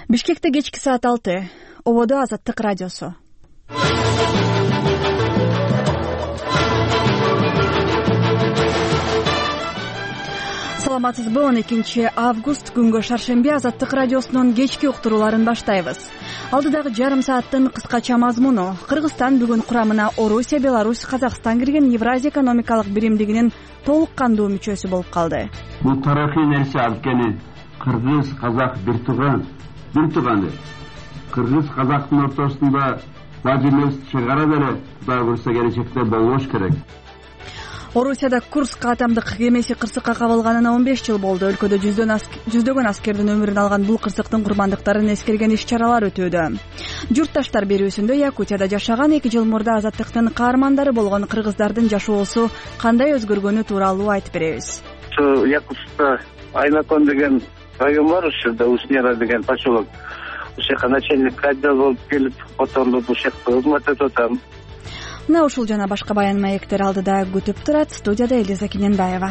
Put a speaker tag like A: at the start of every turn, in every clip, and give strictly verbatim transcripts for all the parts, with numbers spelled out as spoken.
A: Бишкекте кечки саат алты. Ободо Азаттык радиосу. Саламатсызбы? он экинчи август күнгө шаршемби Азаттык радиосунун кечки уктурууларын баштайбыз. Алдыдагы жарым сааттын кыскача мазмуну: Кыргызстан бүгүн курамына Орусия, Беларусь, Казакстан кирген Евразия экономикалык биримдигинин толук кандуу мүчөсү болуп калды.
B: Бул тарыхый нерсе анткени кыргыз казак бир тууган, бир тууган. Кыргыз казактын ортосунда бажы эмес чыгара деле Кудай буйрса келечекте болбош керек.
A: Орусияда Курск атомдук кемеси кырсыкка кабылганына он беш жыл болду. Өлкөдө жүздөгөн аскердин өмүрүн алган бул кырсыктын курмандыктарын эскерген иш-чаралар өтүүдө. Журтташтар берүүсүндө Якутияда жашаган эки жыл мурда азаттыктын каармандары болгон кыргыздардын жашоосу кандай өзгөргөнү тууралуу айтып беребиз.
C: Ушу Якутскта Айнакон деген район бар, ушурда Уснера деген поселок. Ушул жака начальник отдел болуп келип, которулуп ушул жакта кызмат этип атам.
A: Мына ушул жана башка баян маектер алдыда күтүп турат. Студияда Элиза Кененбаева.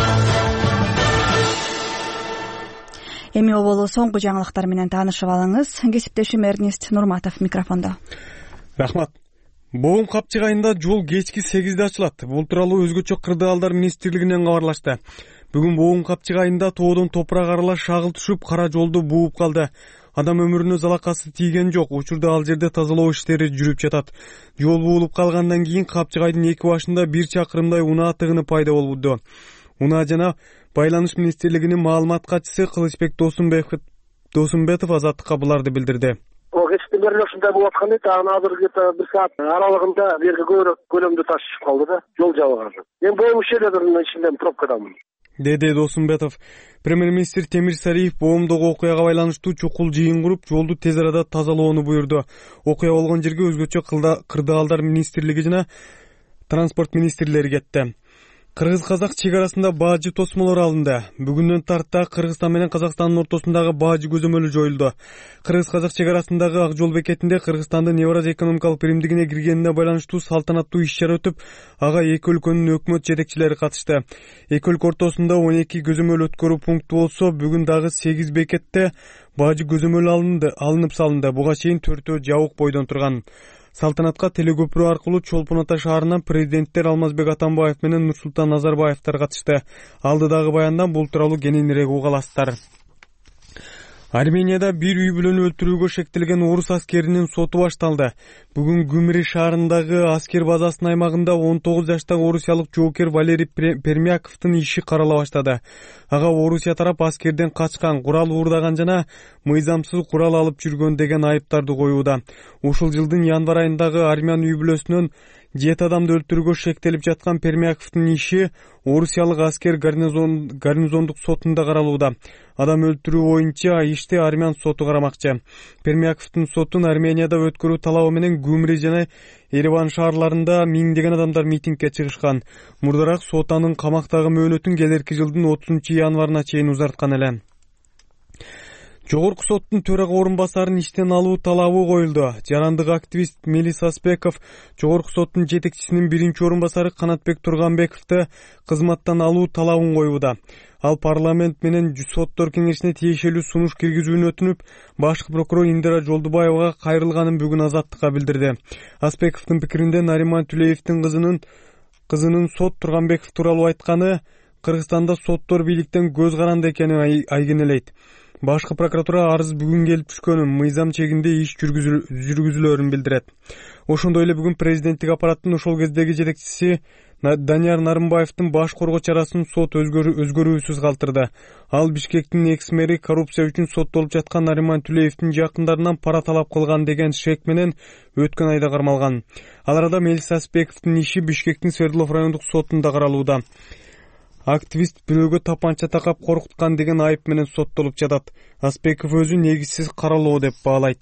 A: Эми оболу соңку жаңылыктар менен таанышып алыңыз. Кесиптешим Эрнест Нурматов микрофондо.
D: Рахмат. Боом Капчык айында жол кечки сегизде ачылат. Бул тууралуу өзгөчө кырдаалдар министрлигинен кабарлашты. Бүгүн Боом Капчык айында тоодон топурак аралаш шагыл түшүп, кара жолду бууп калды. Адам өмүрүнө залакасы тийген жок. Учурда ал жерде тазалоо иштери жүрүп жатат. Жол буулуп калгандан кийин Капчык айдын эки башында бир чакырымдай унаа тыгыны пайда болду. Унаа жана байланыш министрлигинин маалымат катчысы Кылычбек Досумбетов Азаттыкка буларды билдирди.
E: Кечтен бери ушундай болуп аткан эди. Азыр где-то бир саат аралыгында берги көбүрөөк көлөмдө таш түшүп калды да, жол жабылган. Мен боом ишелердин ичинде пробкадамын, деди
D: Досумбетов. Премьер-министр Темир Сариев боомдогу окуяга байланыштуу чукул жыйын куруп, жолду тез арада тазалоону буйрду. Окуя болгон жерге өзгөчө кырдаалдар министрлиги жана транспорт министрлери кетти. Кыргыз-казак чек арасында баажы тосмолор алынды. Бүгүндөн тарта Кыргызстан менен Казакстандын ортосундагы баажы көзөмөлү жоюлду. Кыргыз-казак чек арасындагы Ак жол бекетинде Кыргызстандын Евразия экономикалык биримдигине киргенине байланыштуу салтанаттуу иш-чара өтүп, ага эки өлкөнүн өкмөт жетекчилери катышты. Эки өлкө ортосунда он эки көзөмөл өткөрүү пункту болсо, бүгүн дагы сегиз бекетте баажы көзөмөлү алынды, алынып салынды. Буга чейин төртөө жабык бойдон турган. Салтанатка телекөпүрө аркылуу Чолпон Ата шаарынан президенттер Алмазбек Атамбаев менен Нурсултан Назарбаевтер катышты. Алдыдагы баяндан бул тууралуу кененирээк уга аласыздар. Арменияда бир үй бүлөнү өлтүрүүгө шектелген орус аскеринин соту башталды. Бүгүн Гүмри шаарындагы аскер базасынын аймагында он тогуз жаштагы орусиялык жоокер Валерий Пермяковдун иши карала баштады. Ага Орусия тарап аскерден качкан, курал уурдаган жана мыйзамсыз курал алып жүргөн деген айыптарды коюуда. Ушул жылдын январ айындагы армян үй бүлөсүнөн жети адамды өлтүрүүгө шектелип жаткан Пермяковдун иши орусиялык аскер гарнизон, гарнизондук сотунда каралууда. Адам өлтүрүү боюнча ишти армян соту карамакчы. Пермяковдун сотун Арменияда өткөрүү талабы менен Гүмри жана Ереван шаарларында миңдеген адамдар митингге чыгышкан. Мурдараак сот анын камактагы мөөнөтүн келерки жылдын отузунчу январына чейин узарткан эле. Жогорку соттун төрага орун басарын иштен алуу талабы коюлду. Жарандык активист Мелис Аспеков Жогорку соттун жетекчисинин биринчи орун басары Канатбек Турганбековду кызматтан алуу талабын коюуда. Ал парламент менен соттор кеңешине тиешелүү сунуш киргизүүнү өтүнүп, башкы прокурор Индира Жолдубаевага кайрылганын бүгүн Азаттыкка билдирди. Аспековдун пикиринде Нариман Түлеевдин кызынын кызынын сот Турганбеков тууралуу айтканы Кыргызстанда соттор бийликтен көз каранды экенин айгинелейт. Башкы прокуратура арыз бүгүн келип түшкөнүн, мыйзам чегинде иш жүргүзүлөрүн билдирет. Ошондой эле бүгүн президенттик аппараттын ошол кездеги жетекчиси Данияр Нарымбаевдин баш коргоо чарасын сот өзгөрүүсүз калтырды. Ал Бишкектин экс-мэри коррупция үчүн соттолуп жаткан Нариман Түлеевдин жакындарынан пара талап кылган деген шек менен өткөн айда кармалган. Ал арада Мелис Аспековдун иши Бишкектин Свердлов райондук сотунда каралууда. Активист бирөөгө тапанча такап коркуткан деген айып менен соттолуп жатат. Аспеков өзү негизсиз каралуу деп баалайт.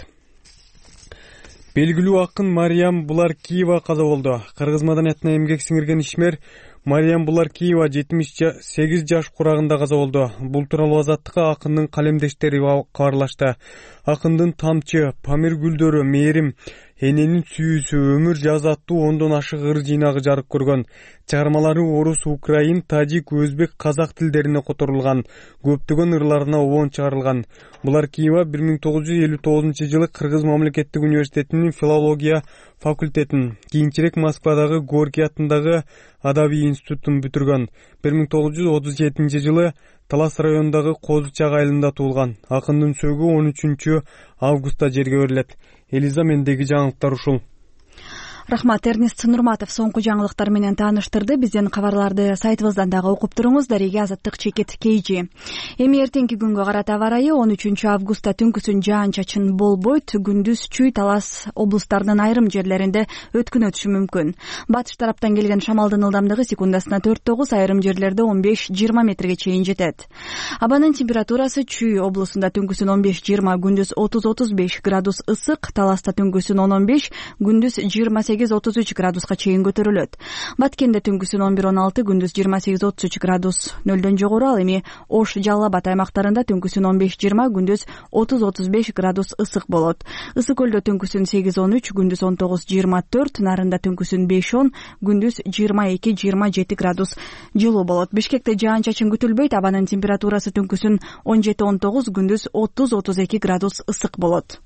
D: Белгилүү акын Мариям Буларкиева каза болду. Кыргыз маданиятына эмгек сиңирген ишмер Мариям Буларкиева жетимиш сегиз жаш курагында каза болду. Бул тууралуу Азаттыкка акындын калемдештери кабарлашты. Акындын Тамчы, Памир гүлдөрү, Мээрим, эненин сүйүүсү, өмүр жаза аттуу ондон ашык ыр жыйнагы жарык көргөн. Чыгармалары орус, украин, тажик, өзбек, казак тилдерине которулган. Көптөгөн ырларына обон чыгарылган. Булар Киева бир миң тогуз жүз элүү тогузунчу жылы Кыргыз мамлекеттик университетинин филология факультетин, кийинчерээк Москвадагы Горький атындагы адабий институтун бүтүргөн. бир миң тогуз жүз отуз жетинчи жылы Талас районундагы Козу Чак айылында туулган. Акындын сөөгү он үчүнчү августта жерге берилет. Элиза, мендеги жаңылыктар ушул.
A: Рахмат, Эрнест Нурматов соңку жаңылыктар менен тааныштырды. Бизден кабарларды сайтыбыздан дагы окуп туруңуз. Дареге Азаттык Чекит Кейжи. Эми эртеңки күнгө карата аба ырайы он үчүнчү августта түнкүсүн жаан-чачын болбойт. Күндүз Чүй, Талас облустарынын айрым жерлеринде өткүн өтүшү мүмкүн. Батыш тараптан келген шамалдын ылдамдыгы секундасына төрт тогуз, айрым жерлерде он беш жыйырма метрге чейин жетет. Абанын температурасы Чүй облусунда түнкүсүн он беш жыйырма, күндүз отуз отуз беш градус ысык, Таласта түнкүсүн он он беш, күндүз жыйырма сегиз отуз үч градуска чейин көтөрүлөт. Баткенде түнкүсүн он бир он алты, күндүз жыйырма сегиз отуз үч градус нөлдөн жогору. Ал эми Ош, Жалал Абад аймактарында түнкүсүн он беш жыйырма, күндүз отуз отуз беш градус ысык болот. Ысык көлдө түнкүсүн сегиз он үч, күндүз он тогуз жыйырма төрт, Нарында түнкүсүн беш он, күндүз жыйырма эки жыйырма жети градус жылуу болот. Бишкекте жаан-чачын күтүлбөйт. Абанын температурасы түнкүсүн он жети он тогуз, күндүз отуз отуз эки градус ысык болот.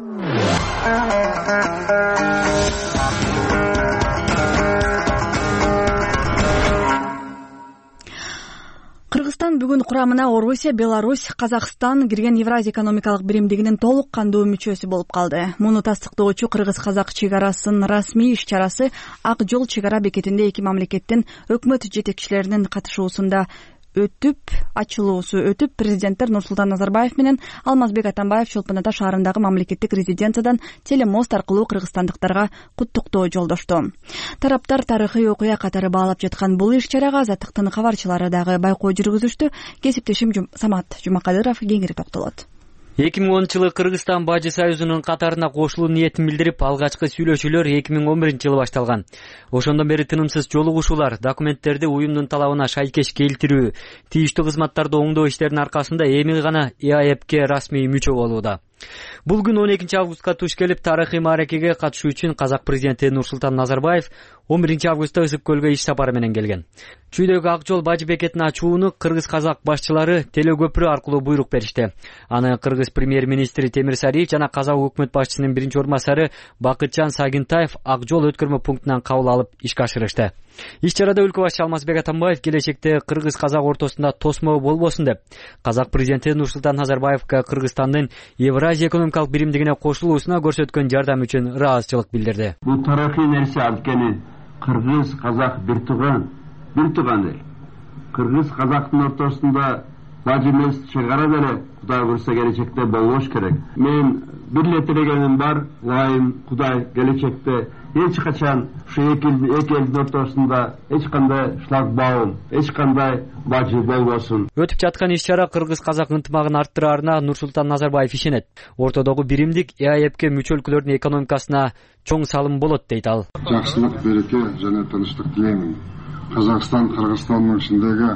A: Кыргызстан бүгүн курамына Орусия, Беларусь, Казакстан кирген Евразия экономикалык биримдигинин толук кандуу мүчөсү болуп калды. Муну тастыктоочу кыргыз-казак чек арасын расмий иш-чарасы Ак жол чек ара бекетинде эки мамлекеттин өкмөт жетекчилеринин катышуусунда өтүп, ачылуусу өтүп, президенттер Нурсултан Назарбаев менен Алмазбек Атамбаев Чолпон Ата шаарындагы мамлекеттик резиденциядан телемост аркылуу кыргызстандыктарга куттуктоо жолдошту. Тараптар тарыхый окуя катары баалап жаткан бул иш-чарага Азаттыктын кабарчылары дагы байкоо жүргүзүштү. Кесиптешим Самат Жумакадыров кеңири токтолот.
F: эки миң онунчу жылы Кыргызстан Бажы союзунун катарына кошулуу ниетин билдирип, алгачкы сүйлөшүүлөр эки миң он биринчи жылы башталган. Ошондон бери тынымсыз жолугушуулар, документтерди уюмдун талабына шайкеш келтирүү, тийиштүү кызматтарды оңдоо иштеринин аркасында эми гана и а эпке расмий мүчө болууда. Бул күн он экинчи августка туш келип, тарыхый мааракеге катышуу үчүн казак президенти Нурсултан Назарбаев он биринчи августта Ысык көлгө иш сапары менен келген. Чүйдөгү Ак жол Бажы бекетин ачууну кыргыз-казак башчылары телегөпүрө аркылуу буйрук беришти. Аны кыргыз премьер-министри Темир Сариев жана казак өкмөт башчысынын биринчи орун басары Бакытжан Сагынтаев Ак жол өткөрмө пунктунан кабыл алып ишке ашырышты. Иш-чарада өлкө башчы Алмазбек Атамбаев келечекте кыргыз-казак ортосунда тосмо болбосун деп, казак президенти Нурсултан Назарбаевга Кыргызстандын Евразия экономикалык биримдигине кошулуусуна көрсөткөн жардам үчүн ыраазычылык билдирди.
B: Бул тарыхый нерсе анткени кыргыз-казак бир тууган, бир тууган эл. Кыргыз-казактын ортосунда бажы эмес чек ара деле Кудай буйрса келечекте болбош керек. Мен бир эле тилегеним бар, Кудайым, Кудай келечекте эч качан ушу эки элдин ортосунда эч кандай шлагбаум, эч кандай бажы болбосун.
F: Өтүп жаткан иш-чара кыргыз-казак ынтымагын арттыраарына Нурсултан Назарбаев ишенет. Ортодогу биримдик и а эпке мүчө өлкөлөрдүн экономикасына чоң салым болот дейт ал.
G: Жакшылык, береке жана тынчтык тилеймин. Казакстан, Кыргызстандын ичиндеги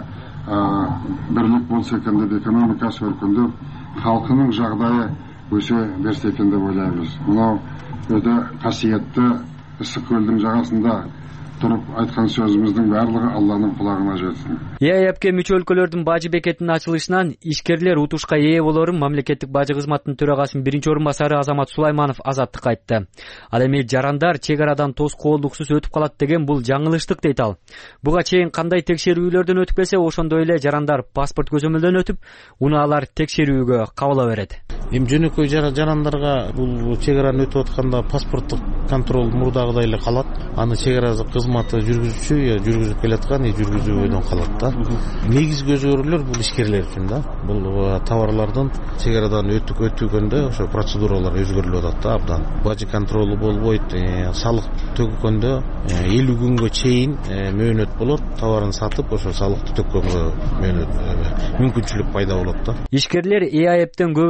G: бирлик болсо экен деп, экономикасы өркүндөп, халкынын жагдайы өсө берсе экен деп ойлойбуз. Мына өтө касиеттүү Ысык көлдүн жагасында туруп айткан сөзүбүздүн баардыгы Алланын кулагына жетсин.
F: и а эпке мүчө өлкөлөрдүн бажы бекетинин ачылышынан ишкерлер утушка ээ болорун мамлекеттик бажы кызматынын төрагасынын биринчи орун басары Азамат Сулайманов Азаттыкка айтты. Ал эми жарандар чек арадан тоскоолдуксуз өтүп калат деген бул жаңылыштык дейт ал. Буга чейин кандай текшерүүлөрдөн өтүп келсе, ошондой эле жарандар паспорт көзөмөлдөн өтүп, унаалар текшерүүгө кабыла берет.
H: Эми жөнөкөй жарандарга бул чек араны өтүп атканда паспорттук контроль мурдагыдай эле калат. Аны чек ара кызматы жүргүзүүчү я жүргүзүп келаткан, я жүргүзүүбөйдөн калат да. Негизги өзгөрүүлөр бул ишкерлер үчүн да. Бул товарлардын чек арадан өтүп өтүгөндө ошо процедуралар өзгөрүлүп атат да абдан. Бажы контролу болбойт, салык төгкөндө элүү күнгө чейин мөөнөт болот. Товарын сатып, ошо салыкты төккөнгө мөөнөт мүмкүнчүлүк пайда болот да.
F: Ишкерлер и а эптен көбүрөөк пайда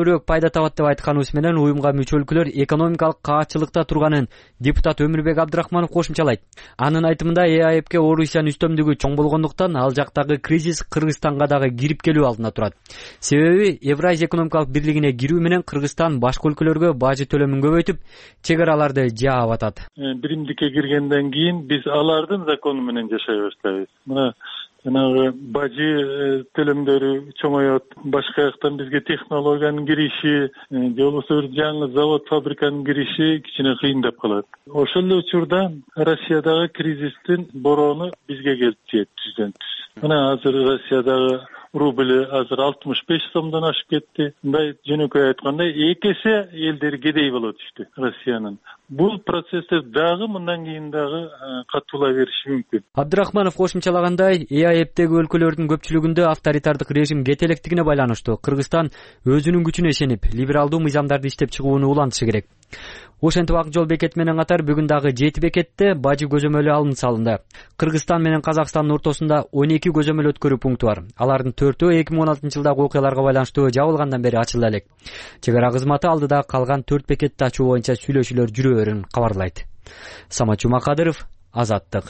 F: пайда табат деп айтканыбыз менен уюмга мүчө өлкөлөр экономикалык каатчылыкта турганын депутат Өмүрбек Абдрахманов кошумчалайт. Анын айтымында Е А Эпке Орусиянын үстөмдүгү чоң болгондуктан ал жактагы кризис Кыргызстанга дагы кирип келүү алдында турат. Себеби Евразия экономикалык бирлигине кирүү менен Кыргызстан башка өлкөлөргө бажы төлөмүн көбөйтүп, чегараларды жаап атат.
I: Биримдикке киргенден кийин биз алардын закону менен жашай баштайбыз. Мына жанагы бажы төлөмдөрү чоңоет, башка жактан бизге технологиянын кириши, же болбосо бир жаңы завод, фабриканын кириши кичине кыйындап калат. Ошол эле учурда Россиядагы кризистин бороону бизге келип тиет түздөн түз. Мына азыр Россиядагы рубль азыр алтымыш беш сомдон ашып кетти. Мындай жөнөкөй айтканда эки эсе элдери кедей боло түштү Россиянын. Бул процесстер дагы мындан кийин дагы катуулай бериши мүмкүн.
F: Абдрахманов кошумчалагандай, Е А Эптеги өлкөлөрдүн көпчүлүгүндө авторитардык режим кете электигине байланыштуу Кыргызстан өзүнүн күчүнө ишенип, либералдуу мыйзамдарды иштеп чыгууну улантышы керек. Ошентип ак жол бекети менен катар бүгүн дагы жети бекетте бажы көзөмөлү алынып салынды. Кыргызстан менен Казакстандын ортосунда он эки көзөмөл өткөрүү пункту бар. Алардын төртөө эки миң он алтынчы жылдагы окуяларга байланыштуу жабылгандан бери ачыла элек. Чегара кызматы алдыда калган төрт бекетти ачуу боюнча сүйлөшүүлөр жүрө берин кабарлайт. Самат Жумакадыров, Азаттык.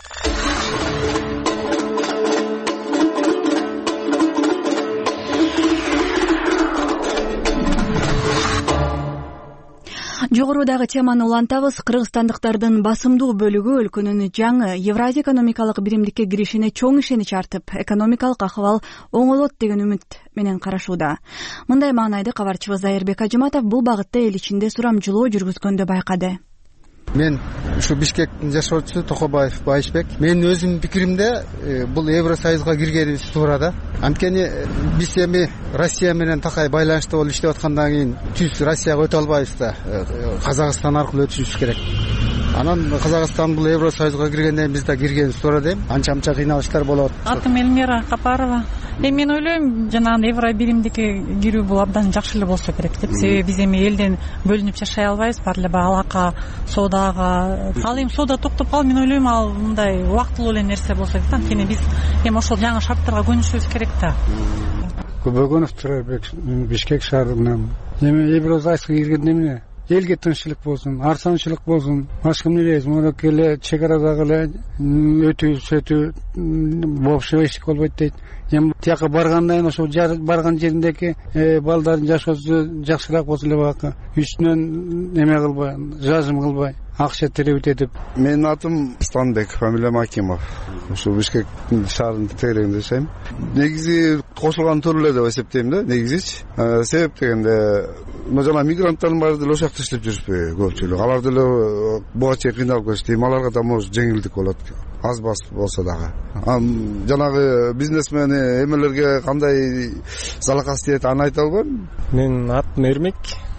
A: Жогорудагы теманы улантабыз. Кыргызстандыктардын басымдуу бөлүгү өлкөнүн жаңы Евразия экономикалык биримдикке киришине чоң ишенич артып, экономикалык акыбал оңолот деген үмүт менен карашууда. Мындай маанайды кабарчыбыз Зайырбек Ажыматов бул багытта эл ичинде сурамжылоо жүргүзгөндө байкады.
J: Мен ушу Бишкектин жашоочусу Токобаев Байышбек. Менин өзүмдүн пикиримде бул Евросоюзга киргенибиз туура да. Анткени биз эми Россия менен такай байланышта болуп иштеп аткандан кийин түз Россияга өтө албайбыз да. Казакстан аркылуу өтүшүбүз керек. Анан Казакстан бул Евросоюзга киргенден биз да киргенибиз туура дейм. Анча-мынча кыйналыштар болот.
K: Атым Элмира Капарова. Эми мен ойлойм, жанагы евро биримдикке кирүү бул абдан жакшы эле болсо керек деп. Себеби биз эми элден бөлүнүп жашай албайбыз, баары эле баягы алака, соодага. Ал эми соода токтоп калып, мен ойлойм, ал мындай убактылуу эле нерсе болсо керек. Анткени биз эми ошол жаңы шарттарга көнүшүбүз керек да.
L: Көбөгөнов Турарбек, Бишкек шаарынан. Эми Евросоюзга киргенде эмне? Элге тынччылык болсун, арзанчылык болсун. Башка эмне дейбиз? Мынакей эле чегарадагы эле өтүү сөтүү боопшу эчтеке болбойт дейт. Эми тияка баргандан кийин ошо барган жериндеги балдардын жашоосу жакшыраак болсо эле баягы үстүнөн эме кылбай, жазым кылбай, акча теребит этип.
M: Менин атым Станбек, фамилиям Акимов. Ушу Бишкек шаарынын тегерегинде жашайм. Негизи кошулган туура эле деп эсептейм да, негизичи. Себеп дегенде, жана мигранттардын баары деле ошол жакта иштеп жүрүшпү көпчүлүк. Алар деле буга чейин кыйналып кетишти. Аларга да может жеңилдик болот. Аз бас болсо дагы. Жанагы бизнесмен эмелерге кандай залакас тиет, аны айта албайм.
N: Менин атым Эрмек.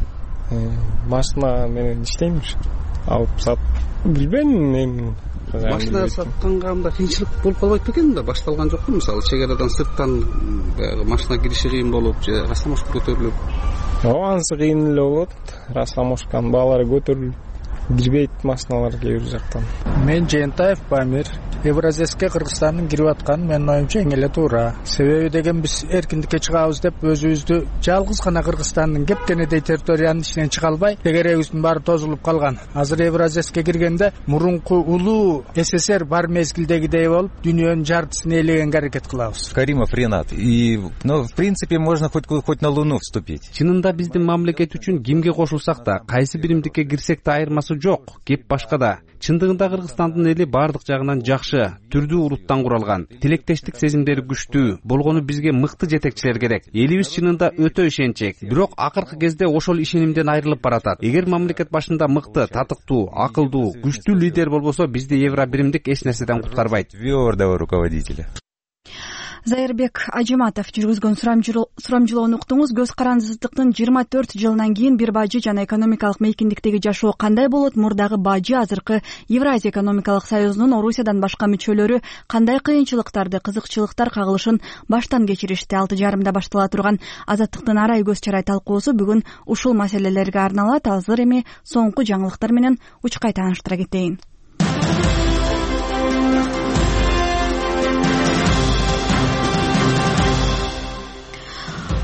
N: Машина менен иштейм. Алып сат. Билбейм эми.
O: Машина сатканга мындай кыйынчылык болуп калбайт бекен да? Башталган жокпу? Мисалы, чегарадан сырттан машина кириши кыйын болуп, же растаможка көтөрүлүп.
N: Ооба, анысы кыйын эле болот. Растаможканын баалары көтөрүлүп кирбейт машиналар кээ бир жактан.
L: Мен Жентаев Памир. Евразияске Кыргызстандын кирип атканы менин оюмча эң эле туура. Себеби деген биз эркиндикке чыгабыз деп өзүбүздү жалгыз гана Кыргызстандын кепкенедей территориянын ичинен чыга албай, тегерегибиздин баары тозулуп калган. Азыр Евразияске киргенде мурунку улуу СССР бар мезгилдегидей болуп, дүйнөнүн жартысын ээлегенге аракет кылабыз.
P: Каримов Ренат. И, ну, в принципе, можно хоть хоть на Луну вступить.
Q: Чынында биздин мамлекет үчүн кимге кошулсак да, кайсы биримдикке кирсек да айырмасы жок. Кеп башкада. Чындыгында Кыргызстандын эли бардык жагынан жакшы, түрдүү уруттан куралган. Тилектештик сезимдери күчтүү, болгону бизге мыкты жетекчилер керек. Элибиз чынында өтө ишенчек. Бирок акыркы кезде ошол ишенимден айрылып баратат. Эгер мамлекет башында мыкты, татыктуу, акылдуу, күчтүү лидер болбосо, бизди евро биримдик эч нерседен куткарбайт.
P: Твёрдого руководителя.
A: Зайырбек Ажыматов жүргүзгөн сурамжылоону уктуңуз. Көз карандысыздыктын жыйырма төрт жылынан кийин бир бажы жана экономикалык мейкиндиктеги жашоо кандай болот? Мурдагы бажы азыркы Евразия экономикалык союзунун Орусиядан башка мүчөлөрү кандай кыйынчылыктарды, кызыкчылыктар кагылышын баштан кечиришти? Алты жарымда баштала турган Азаттыктын арай көз чарай талкуусу бүгүн ушул маселелерге арналат. Азыр эми соңку жаңылыктар менен учкай тааныштыра кетейин.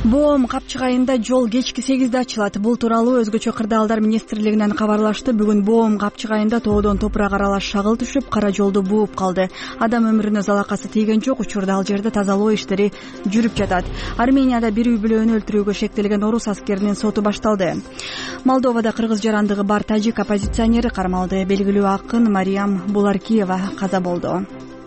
A: Боом Капчыгайында жол кечки сегизде ачылат. Бул тууралуу Өзгөчө кырдаалдар министрлигинен кабарлашты. Бүгүн Боом Капчыгайында тоодон топурак аралаш шагыл түшүп, кара жолду бууп калды. Адам өмүрүнө залакасы тийген жок. Учурда ал жерде тазалоо иштери жүрүп жатат. Арменияда бир үй бүлөнү өлтүрүүгө шектелген орус аскеринин соту башталды. Молдовада кыргыз жарандыгы бар тажик оппозиционери кармалды. Белгилүү акын Мариям Буларкиева каза болду.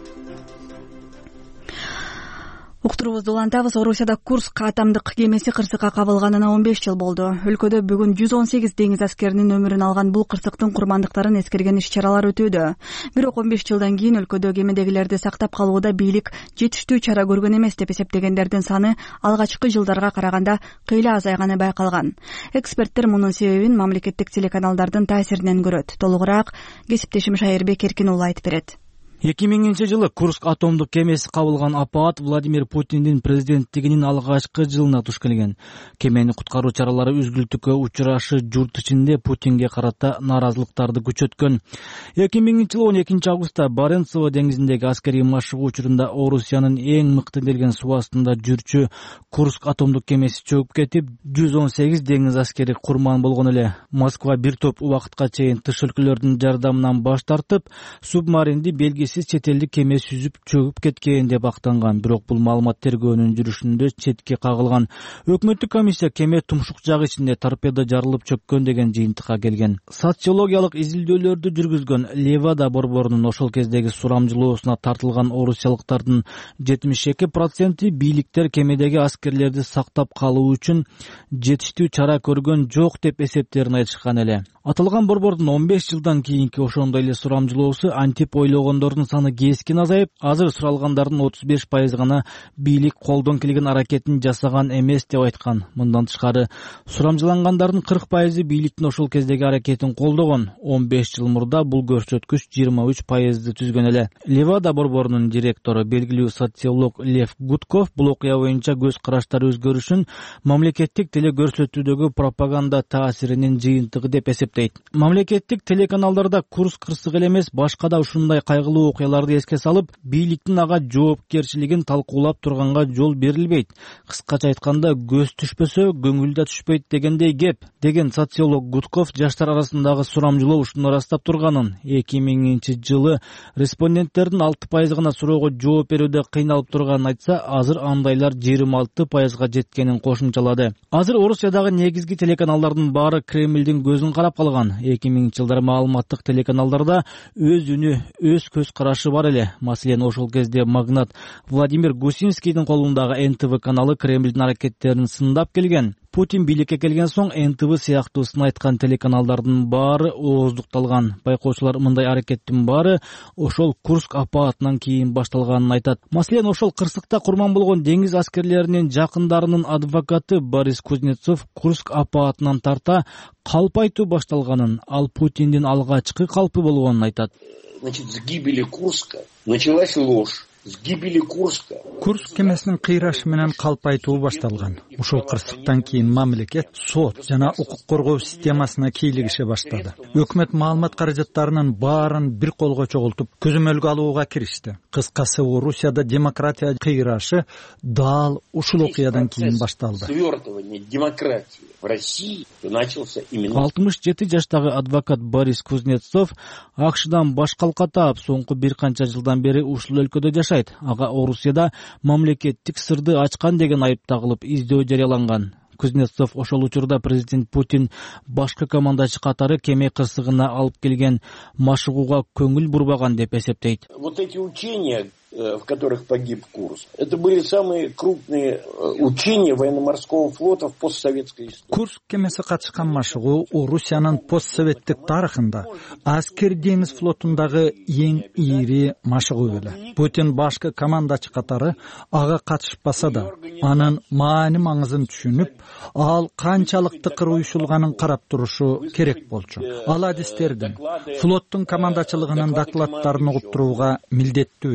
A: Уктурубузду улантабыз. Орусияда Курск атомдук кемеси кырсыкка кабылганына он беш жыл болду. Өлкөдө бүгүн жүз он сегиз деңиз аскеринин өмүрүн алган бул кырсыктын курмандыктарын эскерген иш-чаралар өтүүдө. Бирок он беш жылдан кийин өлкөдө кемедегилерди сактап калууда бийлик жетиштүү чара көргөн эмес деп эсептегендердин саны алгачкы жылдарга караганда кыйла азайганы байкалган. Эксперттер мунун себебин мамлекеттик телеканалдардын таасиринен көрөт. Толугураак кесиптешим Шайырбек Эркин уулу айтып берет.
R: эки миңинчи жылы Курск атомдук кемеси кабылган апаат Владимир Путиндин президенттигинин алгачкы жылына туш келген. Кемени куткаруу чаралары үзгүлтүккө учурашы журт ичинде Путинге карата нааразылыктарды күчөткөн. эки миңинчи жылы он экинчи августта Баренцево деңизиндеги аскерий машыгуу учурунда Орусиянын эң мыкты делген суу астында жүрчү Курск атомдук кемеси чөгүп кетип, жүз он сегиз деңиз аскери курман болгон эле. Москва бир топ убакытка чейин тыш өлкөлөрдүн жардамынан баш тартып, субмаринди белгисиз чет элдик кеме сүзүп чөгүп кеткен деп актанган. Бирок бул маалымат тергөөнүн жүрүшүндө четке кагылган. Өкмөттүк комиссия кеме тумшук жак ичинде торпедо жарылып чөккөн деген жыйынтыкка келген. Социологиялык изилдөөлөрдү жүргүзгөн Левада борборунун ошол кездеги сурамжылоосуна тартылган орусиялыктардын жетимиш эки проценти бийликтер кемедеги аскерлерди сактап калуу үчүн жетиштүү чара көргөн жок деп эсептерин айтышкан эле. Аталган борбордун он беш жылдан кийинки ошондой эле сурамжылоосу антип ойлогондордун саны кескен азайып, азыр суралгандардын отуз беш пайыз гана бийлик колдон келген аракетин жасаган эмес деп айткан. Мындан тышкары сурамжылангандардын кырк пайызы бийликтин ошол кездеги аракетин колдогон. он беш жыл мурда бул көрсөткүч жыйырма үч пайызды түзгөн эле. Левада борборунун директору, белгилүү социолог Лев Гудков бул окуя боюнча көз караштары өзгөрүшүн мамлекеттик телекөрсөтүүдөгү пропаганда таасиринин жыйынтыгы деп эсептейт. Мамлекеттик телеканалдарда Курск кырсыгы эле эмес, башка да ушундай кайгылуу окуяларды эске салып, бийликтин ага жоопкерчилигин талкуулап турганга жол берилбейт. Кыскача айтканда, көз түшпөсө, көңүл да түшпөйт дегендей кеп, деген социолог Гудков жаштар арасындагы сурамжылоо ушуну ырастап турганын. эки миңинчи жылы респонденттердин алты пайызы гана суроого жооп берүүдө кыйналып турганын айтса, азыр андайлар жыйырма алты пайызга жеткенин кошумчалады. Азыр Орусиядагы негизги телеканалдардын баары Кремлдин көзүн карап калган. эки миңинчи жылдары маалыматтык телеканалдарда өз үнү, өз көз карашы бар эле. Маселен, ошол кезде магнат Владимир Гусинскийдин колундагы эн тэ вэ каналы Кремлдин аракеттерин сындап келген. Путин бийликке келген соң эн тэ вэ сыяктуу сын айткан телеканалдардын баары ооздукталган. Байкоочулар мындай аракеттин баары ошол Курск апаатынан кийин башталганын айтат. Маселен, ошол кырсыкта курман болгон деңиз аскерлеринин жакындарынын адвокаты Борис Кузнецов Курск апаатынан тарта калп айтуу башталганын, ал Путиндин алгачкы калпы болгонун айтат.
S: Значит, с гибели Курска началась ложь. С гибели Курска.
T: Курск кемесинин кыйрашы менен калп айтуу башталган. Ушул кырсыктан кийин мамлекет сот жана укук коргоо системасына кийлигише баштады. Өкмөт маалымат каражаттарынын баарын бир колго чогултуп, көзөмөлгө алууга киришти. Кыскасы, Орусияда демократия кыйрашы дал ушул окуядан кийин башталды.
S: Свертывание демократии в России начался именно.
R: алтымыш жети жаштагы адвокат Борис Кузнецов акшдан баш калкатап, соңку бир канча жылдан бери ушул өлкөдө жашайт. Ага Орусияда мамлекеттик сырды ачкан деген айып тагылып издөө жарыяланган. Кузнецов ошол учурда президент Путин башкы командачы катары кеме кырсыгына алып келген машыгууга көңүл бурбаган деп эсептейт.
S: Вот эти учения, в которых погиб Курск, это были самые крупные учения военно-морского флота в постсоветской истории.
T: Курск кемеси катышкан машыгуу Орусиянын постсоветтик тарыхында аскер деңиз флотундагы эң ийри машыгуу эле. Путин башкы командачы катары ага катышпаса да, анын маани маңызын түшүнүп, ал канчалык тыкыр уюшулганын карап турушу керек болчу. Ал адистердин, флоттун командачылыгынын докладдарын угуп турууга милдеттүү эле.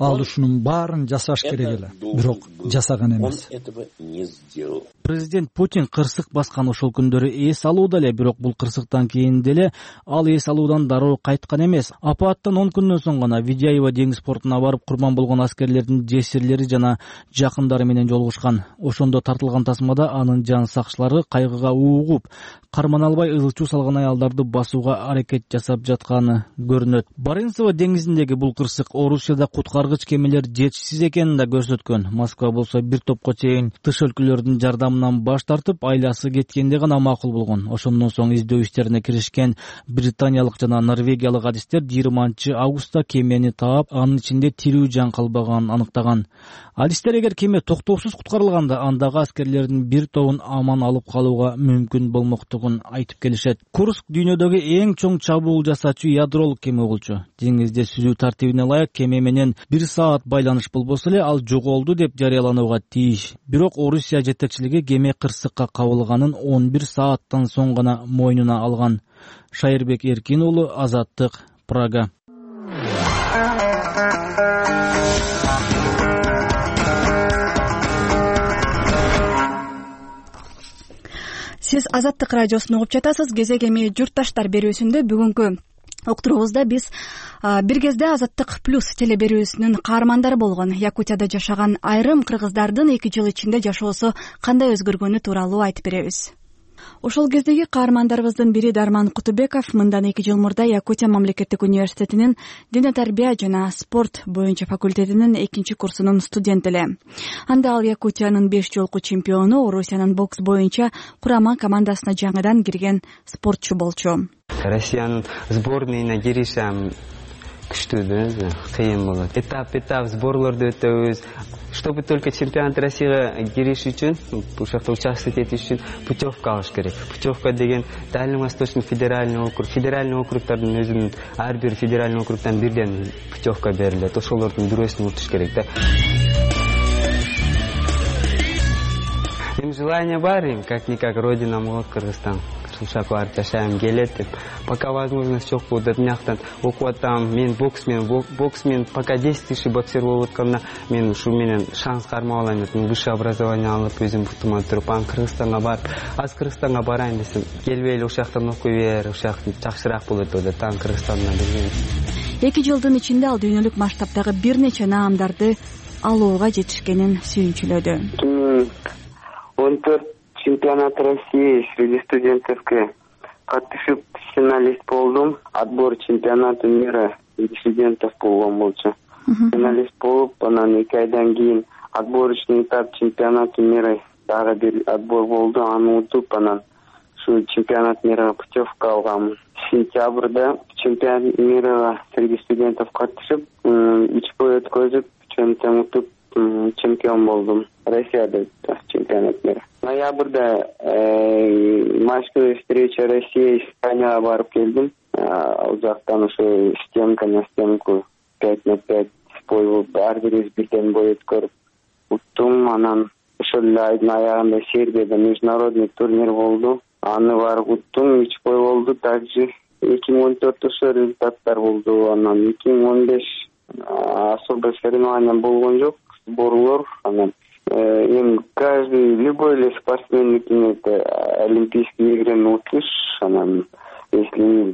T: ал ушунун баарын жасаш керек эле, бирок жасаган эмес.
R: Президент Путин кырсык баскан ошол күндөрү эс алууда эле, бирок бул кырсыктан кийин деле ал эс алуудан дароо кайткан эмес. Апаттан он күндөн соң гана Видяева деңиз портуна барып курман болгон аскерлердин жесирлери жана жакындары менен жолугушкан. Ошондо тартылган тасмада анын жан сакчылары кайгыга угуп, кармана албай ызыл чуу салган аялдарды басууга аракет жасап жатканы көрүнөт. Баренцево деңизиндеги бул кырсык Орусияда куткаргыч кемелер жетишсиз экенин да көрсөткөн. Москва болсо бир топко чейин тыш өлкөлөрдүн жардамынан баш тартып, айласы кеткенде гана макул болгон. Ошондон соң издөө иштерине киришкен британиялык жана норвегиялык адистер жыйырманчы августта кемени таап, анын ичинде тирүү жан калбаганын аныктаган. Адистер эгер кеме токтоосуз куткарылганда, андагы аскерлердин бир тобун аман алып калууга мүмкүн болмоктугун айтып келишет. Курск дүйнөдөгү эң чоң чабуул жасаачу ядролук кеме болчу. Деңизде сүзүү тартибине ылайык кеме менен бир саат байланыш болбосо эле ал жоголду деп жарыяланууга тийиш. Бирок Орусия жетекчилиги кеме кырсыкка кабылганын он бир сааттан соң гана мойнуна алган. Шайырбек Эркин уулу, Азаттык, Прага.
A: Сиз Азаттык радиосун угуп жатасыз. Кезек эми журтташтар берүүсүндө бүгүнкү уктуруубузда биз бир кезде Азаттык плюс телеберүүсүнүн каармандары болгон Якутияда жашаган айрым кыргыздардын эки жыл ичинде жашоосу кандай өзгөргөнү тууралуу айтып беребиз. Ошол кездеги каармандарыбыздын бири Дарман Кутубеков мындан эки жыл мурда Якутия мамлекеттик университетинин дине тарбия жана спорт боюнча факультетинин экинчи курсунун студенти эле. Анда ал Якутиянын беш жолку чемпиону, Орусиянын бокс боюнча курама командасына жаңыдан кирген спортчу болчу.
U: Россиянын сборныйына киришем күчтүү, кыйын болот. Этап этап сборлорду өтөбүз. Чтобы только чемпионат Россияга кириш үчүн, бул жакта участвовать этиш үчүн путевка алыш керек. Путевка деген Дальневосточный федеральный округ, федеральный округдардын өзүнүн ар бир федеральный округдан бирден путевка берилет. Ошолордун бирөөсүн утуш керек да. Им желание бар, им как-никак родина болот Кыргызстан. Кыргызчак барып жашайм келет деп. Пока возможность жок болуп атмяктан окуп атам. Мен боксмен, боксмен пока действующий боксер болуп атканда мен ушу менен шанс кармап алайын деп, высшее образование алып, өзүм бутума туруп, анан Кыргызстанга барып, аз Кыргызстанга барайын десем, келбей эле ошол жактан окуй бер, ошол жак жакшыраак болот деп, таң Кыргызстандан билген.
A: Эки жылдын ичинде ал дүйнөлүк масштабтагы бир нече наамдарды алууга жетишкенин сүйүнчүлөдү.
V: он төрт чемпионат России среди студентовка катышып финалист болдум. Отбор чемпионата мира студентов болгон болчу. Финалист болуп, анан эки айдан кийин отборочный этап чемпионата мира дагы бир отбор болду. Аны утуп, анан ушу чемпионат мира путевка алгам. Сентябрда чемпионат мира среди студентов катышып, үч бой өткөзүп, чемпион утуп, чемпион болдум. Россияда чемпионат мира. Ноябрда матчевая встреча Россия Испанияга барып келдим. Ал жактан ошо стенка на стенку пять на пять бой болуп, ар бириз бирден бой өткөрүп уттум. Анан ошол эле айдын аягында Сербияда международный турнир болду. Аны барып уттум, үч бой болду. Также эки миң он төрт ошо результаттар болду. Анан эки миң он беш особо соревнования болгон жок. Сборлор, анан эми каждый любой эле спортсмен это олимпийские игры утуш. Анан если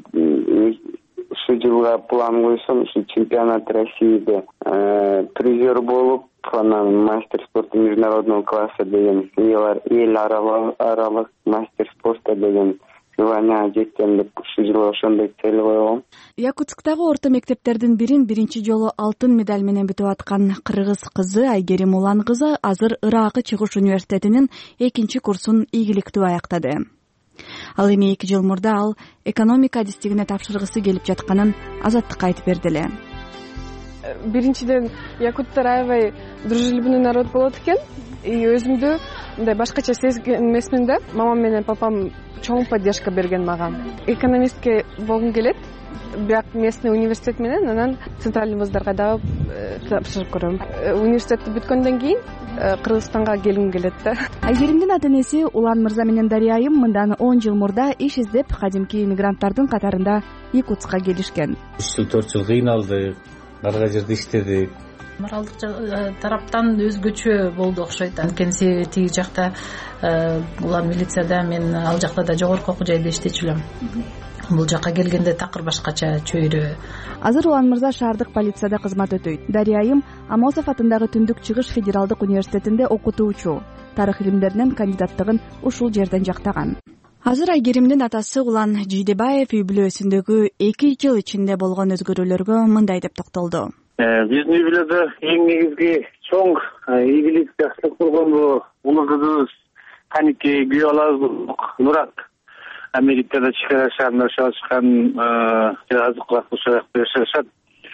V: ушу жылга план койсом, ушу чемпионат Россияда призер болуп, анан мастер спорта международного класса деген эл аралык мастер спорта деген звания жеткен деп ушу жылы ошондой цель койгом.
A: Якутсктагы орто мектептердин бирин биринчи жолу алтын медаль менен бүтүп аткан кыргыз кызы Айгерим Улан кызы азыр Ыракы чыгыш университетинин экинчи курсун ийгиликтүү аяктады. Ал эми эки жыл мурда ал экономика адистигине тапшыргысы келип жатканын Азаттыкка айтып берди эле.
W: Биринчиден якуттар аябай дружелюбный народ болот экен. И өзүмдү мындай башкача сезген эмесмин да. Мамам менен папам чоң поддержка берген мага. Экономистке болгум келет. Бирок местный университет менен анан центральный вуздарга да тапшырып көрөм. Университетти бүткөндөн кийин Кыргызстанга келгим келет да.
A: Айгеримдин ата-энеси Улан мырза менен Дария айым мындан он жыл мурда иш издеп кадимки иммигранттардын катарында Якутска келишкен.
H: үч жыл төрт жыл кыйналдык, арга жерде иштедик.
C: моралдык тараптан өзгөчө болду окшойт. Анткени себеби тиги жакта улам милицияда, мен ал жакта да жогорку окуу жайда иштечү элем. Бул жака келгенде такыр башкача чөйрө.
A: Азыр Улан мырза шаардык полицияда кызмат өтөйт. Дария Айым Амосов атындагы Түндүк Чыгыш федералдык университетинде окутуучу. Тарых илимдеринен кандидаттыгын ушул жерден жактаган. Азыр Айгеримдин атасы Улан Жийдебаев үй бүлөсүндөгү эки жыл ичинде болгон өзгөрүүлөргө мындай деп токтолду.
D: Биздин үй бүлөдө эң негизги чоң ийгилик, жакшылык болгонбу улуу кызыбыз Каникке күйөө алабыз. Нурак Америкада чекара шаарында жашашкан, азык-түлүк жакта жашашат.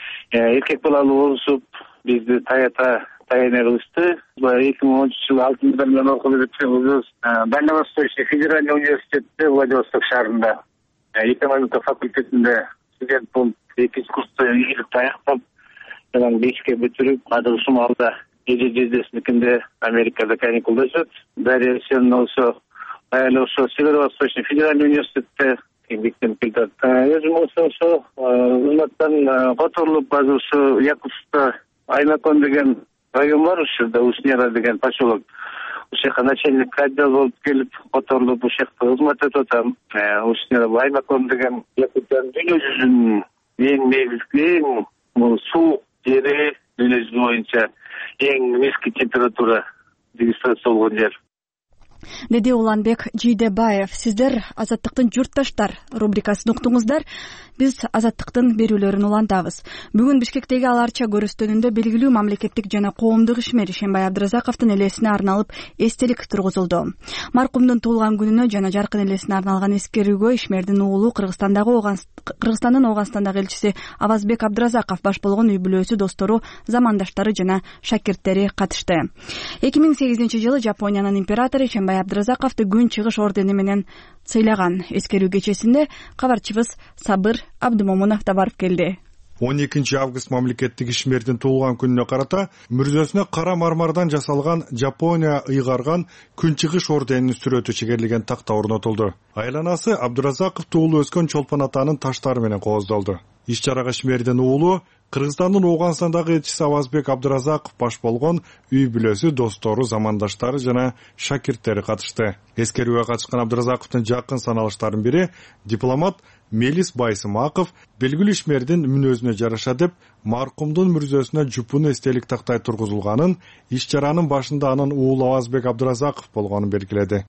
D: Эркек балалуу болушуп, бизди таята таяна кылышты. эки миң он үчүнчү жылы алтын медаль менен окуп өткөн кызыбыз Дальневосточный федеральный университетте Владивосток шаарында экономика факультетинде студент болуп, экинчи курста ийгиликти аяктап, анан бешке бүтүрүп, азыр ушул маалда эже жездесиникинде Америкада каникулда жүрөт. Дарья сен болсо Аялы ошо Северо-Восточный федеральный университетте эмгектенип келатат. Өзүм болсо ошо кызматтан которулуп, азыр ушу Якутскта Аймакон деген район бар, ушурда Уснера деген поселок. Ушул жака начальник отдел болуп келип, которулуп, ушул жакта кызмат өтүп атам. Уснера Аймакон деген Якуттан дүйнө жүзүнүн эң негизги эң суук жери, дүйнө жүзү боюнча эң низкий температура регистрация болгон жер,
A: деди Уланбек Жийдебаев. Сиздер Азаттыктын журтташтар рубрикасын уктуңуздар. Биз Азаттыктын берүүлөрүн улантабыз. Бүгүн Бишкектеги аларча көрүстөнүндө белгилүү мамлекеттик жана коомдук ишмер Ишенбай Абдыразаковдун элесине арналып эстелик тургузулду. Маркумдун туулган күнүнө жана жаркын элесине арналган эскерүүгө ишмердин уулу Кыргызстандагы Кыргызстандын Ооганстандагы элчиси Авазбек Абдыразаков баш болгон үй бүлөсү, достору, замандаштары жана шакирттери катышты. эки миң сегизинчи жылы Жапониянын императору Ишенбай Абдыразаковду күн чыгыш ордени менен сыйлаган. Эскерүү кечесинде кабарчыбыз Сабыр Абдымомунов да барып келди.
E: он экинчи август мамлекеттик ишмердин туулган күнүнө карата мүрзөсүнө кара мармардан жасалган Жапония ыйгарган күн чыгыш орденинин сүрөтү чегерилген такта орнотулду. Айланасы Абдыразаков туулуп өскөн Чолпон атанын таштары менен кооздолду. Иш чарага ишмердин уулу Кыргызстандын Ооганстандагы элчиси Авазбек Абдыразаков баш болгон үй бүлөсү, достору, замандаштары жана шакирттери катышты. Эскерүүгө катышкан Абдыразаковдун жакын саналыштарынын бири дипломат Мелис Байсымаков белгилүү ишмердин мүнөзүнө жараша деп маркумдун мүрзөсүнө жупуну эстелик тактай тургузулганын, иш чаранын башында анын уулу Авазбек Абдыразаков болгонун белгиледи.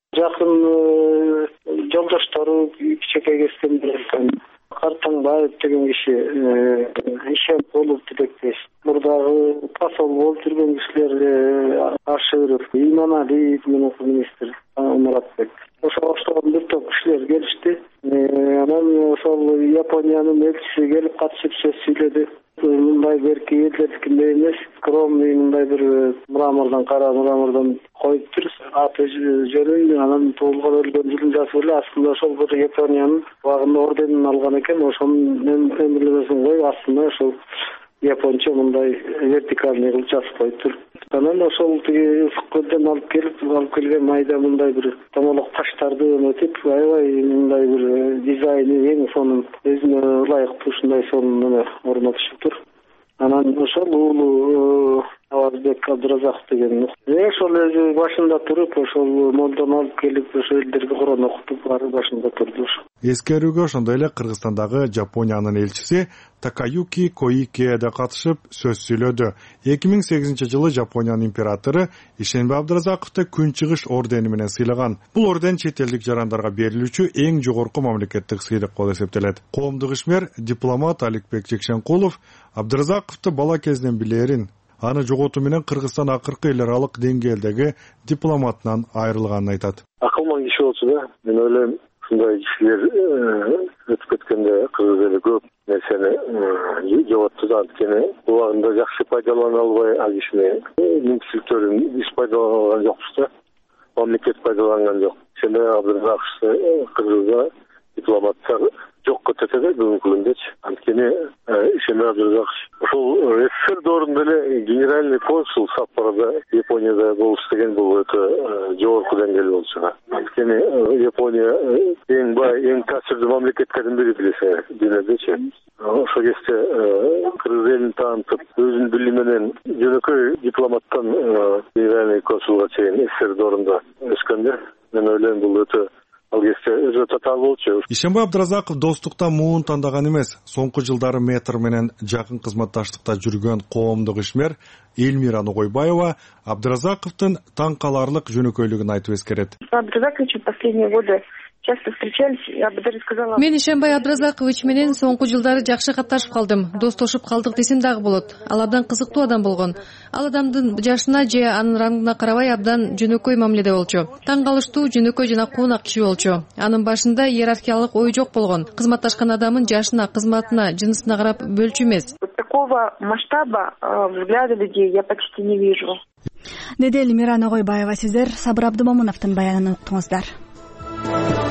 D: Жакын жолдоштору, кичинекей кезинде Картаңбаев деген киши ишен болуп тилектеш. Мурдагы посол болуп жүргөн кишилер Ашыров, Иманалиев менен министр Муратбек. Ошо оштогон бир топ кишилер келишти. Анан ошол Япониянын элчиси келип катышып сөз сүйлөдү. Мындай берки элдердикиндей эмес, скромный мындай бир мрамордон, кара мрамордон коюптур. Аты жөнүн, анан туулган өлгөн жылын жазып эле, астында ошол бир Япониянын багында орденин алган экен. Ошонун эмблемесин коюп, астында ошол японча мындай вертикальный кылып жазып коюптур. Анан ошол тиги ысык алып келип, алып келген майда мындай бир томолок таштарды өнөтүп, аябай мындай бир дизайны эң сонун, өзүнө ылайыктуу ушундай сонун орнотушуптур. Анан ошол уулу Авазбек Абдыразаков деген ошол өзү башында туруп, ошол молдон алып келип, ошол элдерге Куран окутуп, баары башында турду.
E: Эскерүүгө ошондой эле Кыргызстандагы Жапониянын элчиси Такаюки Коике да катышып сөз сүйлөдү. эки миң сегизинчи жылы Жапониянын императору Ишенбай Абдыразаковду күн чыгыш ордени менен сыйлаган. Бул орден чет элдик жарандарга берилүүчү эң жогорку мамлекеттик сыйлык болуп эсептелет. Коомдук ишмер дипломат Аликбек Жекшенкулов Абдыразаковду бала кезинен билерин, аны жоготуу менен Кыргызстан акыркы эл аралык деңгээлдеги дипломатынан айрылганын айтат.
X: Акылман киши болчу да, мен ойлойм, ушундай кишилер өтүп кеткенде кыргыз эли көп нерсени жоготту. Анткени убагында жакшы пайдалана албай, ал кишинин мүмкүнчүлүктөрүн биз пайдалана алган жокпуз да, мамлекет пайдаланган жок. Ошондой Абдыразаковду Кыргызда дипломаттар жокко кетет бүгүнкү күндөчү. Анткени Ишенбай Абдыразаков ошол СССР доорунда эле генеральный консул Саппорода Японияда болуш деген бул өтө жогорку деңгээл болчу. Анткени Япония эң бай, эң таасир негизги мамлекеттердин бири билесиң дүйнөдөчү. Ошол кезде кыргыз элин таанытып, өзүнүн били менен жөнөкөй дипломаттан Иван Косулга чейин СССР орунда өскөндө, мен ойлойм бул өтө ал кезде өзү татаал болчу.
E: Ишенбай Абдыразаков достукта муун тандаган эмес. Соңку жылдары метр менен жакын кызматташтыкта жүргөн коомдук ишмер Эльмира Ногойбаева Абдыразаковдун таң каларлык жөнөкөйлүгүн айтып эскерет.
B: Абдыразакович в последние годы часто встречались, я бы даже сказала.
F: Мен Ишенбай Абдыразакович менен соңку жылдары жакшы катташып калдым. Достошуп калдык десем дагы болот. Ал абдан кызыктуу адам болгон. Ал адамдын жашына же анын рангына карабай абдан жөнөкөй мамиледе болчу. Таң калыштуу, жөнөкөй жана куунак киши болчу. Анын башында иерархиялык ой жок болгон. Кызматташкан адамын жашына, кызматына, жынысына карап бөлчү эмес.
B: Такого масштаба взгляда людей я почти не вижу.
A: Деди Эльмира Ногойбаева, сиздер Сабыр Абдымомуновдун баянын уктуңуздар.